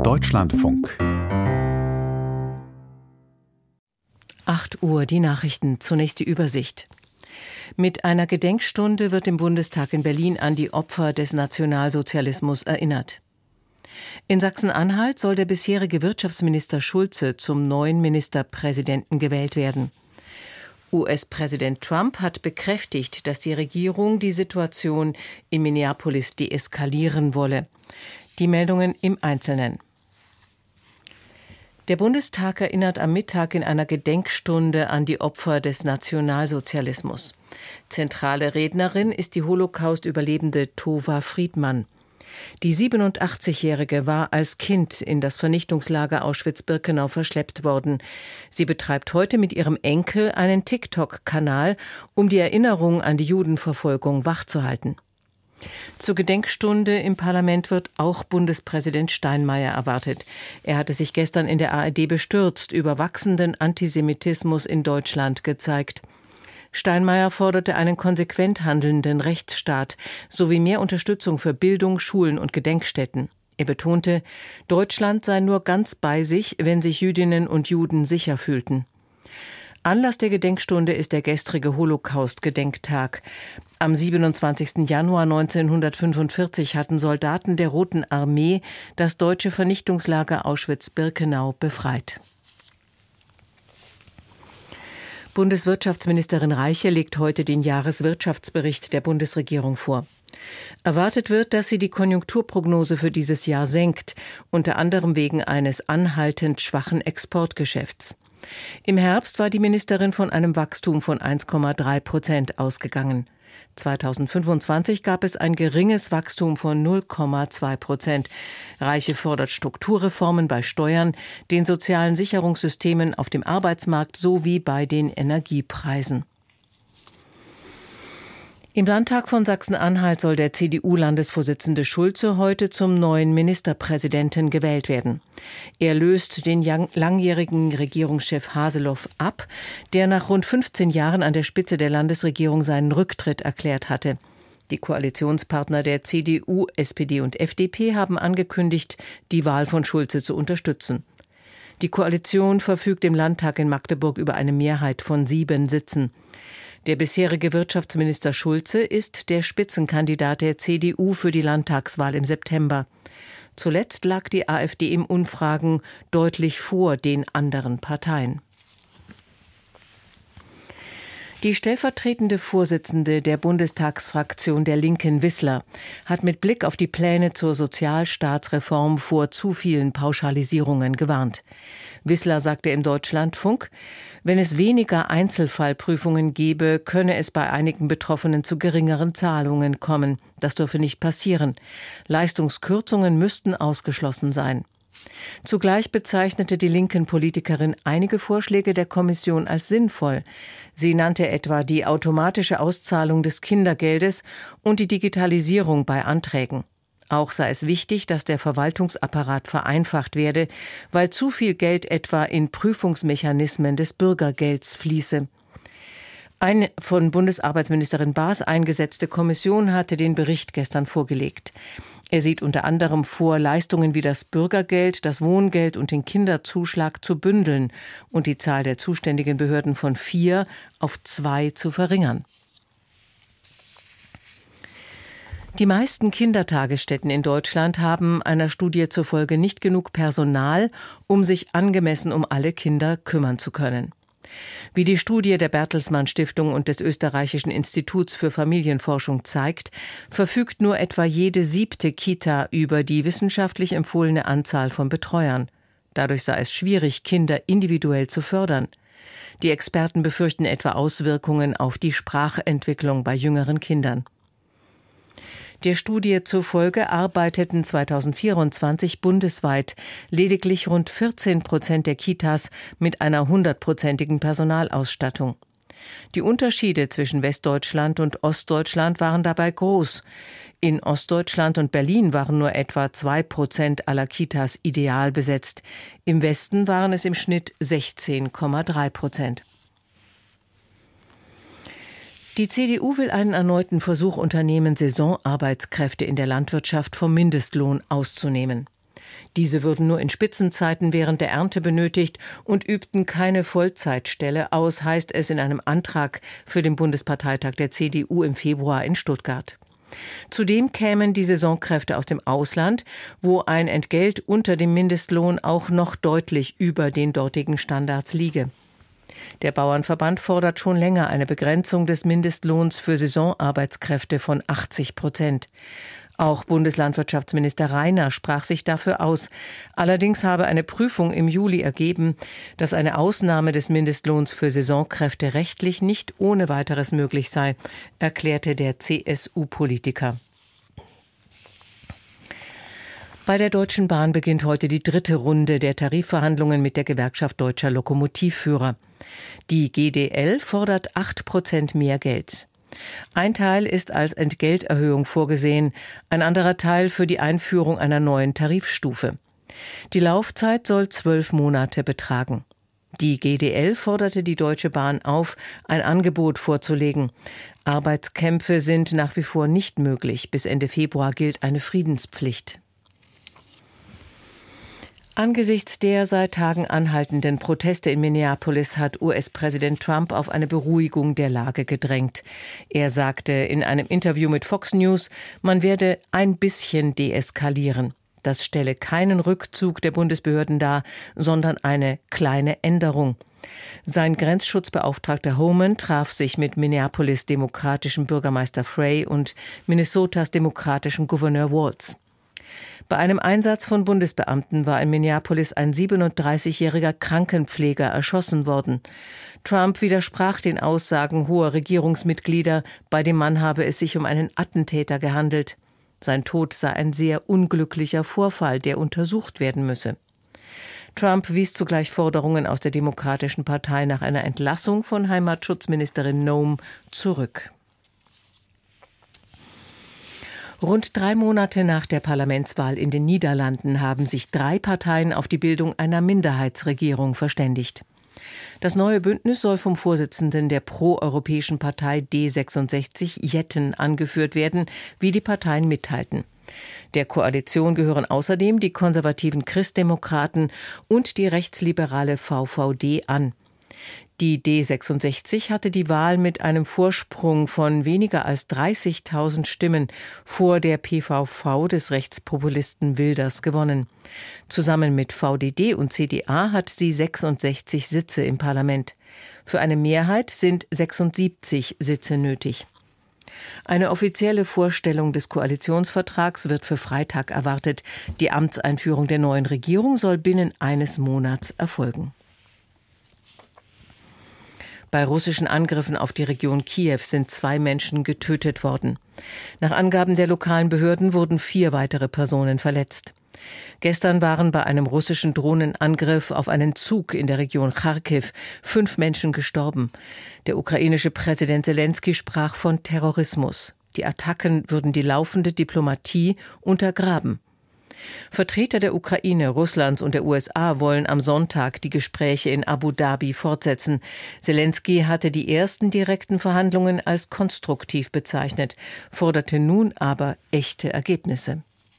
Deutschlandfunk. 8 Uhr, die Nachrichten. Zunächst die Übersicht. Mit einer Gedenkstunde wird im Bundestag in Berlin an die Opfer des Nationalsozialismus erinnert. In Sachsen-Anhalt soll der bisherige Wirtschaftsminister Schulze zum neuen Ministerpräsidenten gewählt werden. US-Präsident Trump hat bekräftigt, dass die Regierung die Situation in Minneapolis deeskalieren wolle. Die Meldungen im Einzelnen. Der Bundestag erinnert am Mittag in einer Gedenkstunde an die Opfer des Nationalsozialismus. Zentrale Rednerin ist die Holocaust-Überlebende Tova Friedmann. Die 87-Jährige war als Kind in das Vernichtungslager Auschwitz-Birkenau verschleppt worden. Sie betreibt heute mit ihrem Enkel einen TikTok-Kanal, um die Erinnerung an die Judenverfolgung wachzuhalten. Zur Gedenkstunde im Parlament wird auch Bundespräsident Steinmeier erwartet. Er hatte sich gestern in der ARD bestürzt über wachsenden Antisemitismus in Deutschland gezeigt. Steinmeier forderte einen konsequent handelnden Rechtsstaat sowie mehr Unterstützung für Bildung, Schulen und Gedenkstätten. Er betonte, Deutschland sei nur ganz bei sich, wenn sich Jüdinnen und Juden sicher fühlten. Anlass der Gedenkstunde ist der gestrige Holocaust-Gedenktag. Am 27. Januar 1945 hatten Soldaten der Roten Armee das deutsche Vernichtungslager Auschwitz-Birkenau befreit. Bundeswirtschaftsministerin Reiche legt heute den Jahreswirtschaftsbericht der Bundesregierung vor. Erwartet wird, dass sie die Konjunkturprognose für dieses Jahr senkt, unter anderem wegen eines anhaltend schwachen Exportgeschäfts. Im Herbst war die Ministerin von einem Wachstum von 1,3% ausgegangen. 2025 gab es ein geringes Wachstum von 0,2%. Reiche fordert Strukturreformen bei Steuern, den sozialen Sicherungssystemen auf dem Arbeitsmarkt sowie bei den Energiepreisen. Im Landtag von Sachsen-Anhalt soll der CDU-Landesvorsitzende Schulze heute zum neuen Ministerpräsidenten gewählt werden. Er löst den langjährigen Regierungschef Haseloff ab, der nach rund 15 Jahren an der Spitze der Landesregierung seinen Rücktritt erklärt hatte. Die Koalitionspartner der CDU, SPD und FDP haben angekündigt, die Wahl von Schulze zu unterstützen. Die Koalition verfügt im Landtag in Magdeburg über eine Mehrheit von 7 Sitzen. Der bisherige Wirtschaftsminister Schulze ist der Spitzenkandidat der CDU für die Landtagswahl im September. Zuletzt lag die AfD in Umfragen deutlich vor den anderen Parteien. Die stellvertretende Vorsitzende der Bundestagsfraktion der Linken, Wissler, hat mit Blick auf die Pläne zur Sozialstaatsreform vor zu vielen Pauschalisierungen gewarnt. Wissler sagte im Deutschlandfunk, wenn es weniger Einzelfallprüfungen gebe, könne es bei einigen Betroffenen zu geringeren Zahlungen kommen. Das dürfe nicht passieren. Leistungskürzungen müssten ausgeschlossen sein. Zugleich bezeichnete die linken Politikerin einige Vorschläge der Kommission als sinnvoll. Sie nannte etwa die automatische Auszahlung des Kindergeldes und die Digitalisierung bei Anträgen. Auch sei es wichtig, dass der Verwaltungsapparat vereinfacht werde, weil zu viel Geld etwa in Prüfungsmechanismen des Bürgergelds fließe. Eine von Bundesarbeitsministerin Baas eingesetzte Kommission hatte den Bericht gestern vorgelegt. Er sieht unter anderem vor, Leistungen wie das Bürgergeld, das Wohngeld und den Kinderzuschlag zu bündeln und die Zahl der zuständigen Behörden von 4 auf 2 zu verringern. Die meisten Kindertagesstätten in Deutschland haben einer Studie zufolge nicht genug Personal, um sich angemessen um alle Kinder kümmern zu können. Wie die Studie der Bertelsmann Stiftung und des Österreichischen Instituts für Familienforschung zeigt, verfügt nur etwa jede 7. Kita über die wissenschaftlich empfohlene Anzahl von Betreuern. Dadurch sei es schwierig, Kinder individuell zu fördern. Die Experten befürchten etwa Auswirkungen auf die Sprachentwicklung bei jüngeren Kindern. Der Studie zufolge arbeiteten 2024 bundesweit lediglich rund 14% der Kitas mit einer 100%igen Personalausstattung. Die Unterschiede zwischen Westdeutschland und Ostdeutschland waren dabei groß. In Ostdeutschland und Berlin waren nur etwa 2% aller Kitas ideal besetzt. Im Westen waren es im Schnitt 16,3%. Die CDU will einen erneuten Versuch unternehmen, Saisonarbeitskräfte in der Landwirtschaft vom Mindestlohn auszunehmen. Diese würden nur in Spitzenzeiten während der Ernte benötigt und übten keine Vollzeitstelle aus, heißt es in einem Antrag für den Bundesparteitag der CDU im Februar in Stuttgart. Zudem kämen die Saisonkräfte aus dem Ausland, wo ein Entgelt unter dem Mindestlohn auch noch deutlich über den dortigen Standards liege. Der Bauernverband fordert schon länger eine Begrenzung des Mindestlohns für Saisonarbeitskräfte von 80%. Auch Bundeslandwirtschaftsminister Rainer sprach sich dafür aus. Allerdings habe eine Prüfung im Juli ergeben, dass eine Ausnahme des Mindestlohns für Saisonkräfte rechtlich nicht ohne weiteres möglich sei, erklärte der CSU-Politiker. Bei der Deutschen Bahn beginnt heute die 3. Runde der Tarifverhandlungen mit der Gewerkschaft Deutscher Lokomotivführer. Die GDL fordert 8% mehr Geld. Ein Teil ist als Entgelterhöhung vorgesehen, ein anderer Teil für die Einführung einer neuen Tarifstufe. Die Laufzeit soll 12 Monate betragen. Die GDL forderte die Deutsche Bahn auf, ein Angebot vorzulegen. Arbeitskämpfe sind nach wie vor nicht möglich. Bis Ende Februar gilt eine Friedenspflicht. Angesichts der seit Tagen anhaltenden Proteste in Minneapolis hat US-Präsident Trump auf eine Beruhigung der Lage gedrängt. Er sagte in einem Interview mit Fox News, man werde ein bisschen deeskalieren. Das stelle keinen Rückzug der Bundesbehörden dar, sondern eine kleine Änderung. Sein Grenzschutzbeauftragter Homan traf sich mit Minneapolis' demokratischem Bürgermeister Frey und Minnesotas demokratischem Gouverneur Walz. Bei einem Einsatz von Bundesbeamten war in Minneapolis ein 37-jähriger Krankenpfleger erschossen worden. Trump widersprach den Aussagen hoher Regierungsmitglieder, bei dem Mann habe es sich um einen Attentäter gehandelt. Sein Tod sei ein sehr unglücklicher Vorfall, der untersucht werden müsse. Trump wies zugleich Forderungen aus der Demokratischen Partei nach einer Entlassung von Heimatschutzministerin Noem zurück. Rund 3 Monate nach der Parlamentswahl in den Niederlanden haben sich 3 Parteien auf die Bildung einer Minderheitsregierung verständigt. Das neue Bündnis soll vom Vorsitzenden der proeuropäischen Partei D66 Jetten angeführt werden, wie die Parteien mitteilten. Der Koalition gehören außerdem die konservativen Christdemokraten und die rechtsliberale VVD an. Die D66 hatte die Wahl mit einem Vorsprung von weniger als 30.000 Stimmen vor der PVV des Rechtspopulisten Wilders gewonnen. Zusammen mit VDD und CDA hat sie 66 Sitze im Parlament. Für eine Mehrheit sind 76 Sitze nötig. Eine offizielle Vorstellung des Koalitionsvertrags wird für Freitag erwartet. Die Amtseinführung der neuen Regierung soll binnen eines Monats erfolgen. Bei russischen Angriffen auf die Region Kiew sind 2 Menschen getötet worden. Nach Angaben der lokalen Behörden wurden 4 weitere Personen verletzt. Gestern waren bei einem russischen Drohnenangriff auf einen Zug in der Region Charkiw 5 Menschen gestorben. Der ukrainische Präsident Selenskyj sprach von Terrorismus. Die Attacken würden die laufende Diplomatie untergraben. Vertreter der Ukraine, Russlands und der USA wollen am Sonntag die Gespräche in Abu Dhabi fortsetzen. Selenskyj hatte die ersten direkten Verhandlungen als konstruktiv bezeichnet, forderte nun aber echte Ergebnisse.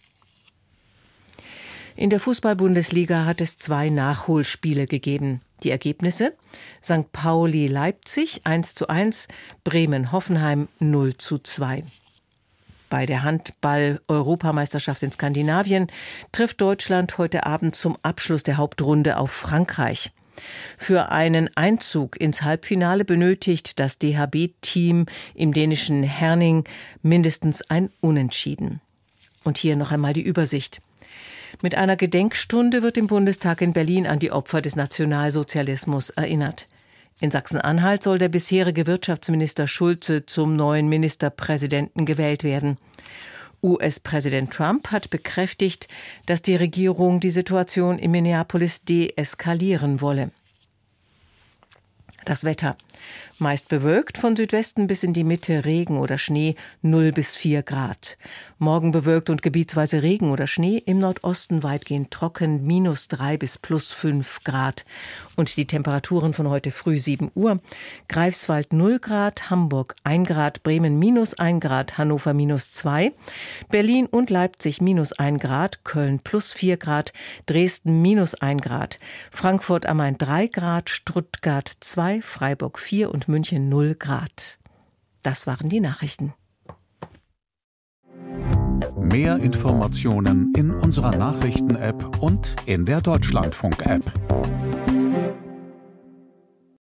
In der Fußball-Bundesliga hat es 2 Nachholspiele gegeben. Die Ergebnisse: St. Pauli-Leipzig 1:1, Bremen-Hoffenheim 0:2. Bei der Handball-Europameisterschaft in Skandinavien trifft Deutschland heute Abend zum Abschluss der Hauptrunde auf Frankreich. Für einen Einzug ins Halbfinale benötigt das DHB-Team im dänischen Herning mindestens ein Unentschieden. Und hier noch einmal die Übersicht. Mit einer Gedenkstunde wird im Bundestag in Berlin an die Opfer des Nationalsozialismus erinnert. In Sachsen-Anhalt soll der bisherige Wirtschaftsminister Schulze zum neuen Ministerpräsidenten gewählt werden. US-Präsident Trump hat bekräftigt, dass die Regierung die Situation in Minneapolis deeskalieren wolle. Das Wetter. Meist bewölkt, von Südwesten bis in die Mitte Regen oder Schnee, 0 bis 4 Grad. Morgen bewölkt und gebietsweise Regen oder Schnee, im Nordosten weitgehend trocken, -3 bis +5 Grad. Und die Temperaturen von heute früh 7 Uhr. Greifswald 0 Grad, Hamburg 1 Grad, Bremen -1 Grad, Hannover -2, Berlin und Leipzig -1 Grad, Köln +4 Grad, Dresden -1 Grad, Frankfurt am Main 3 Grad, Stuttgart 2, Freiburg 4 und München 0 Grad. Das waren die Nachrichten. Mehr Informationen in unserer Nachrichten-App und in der Deutschlandfunk-App.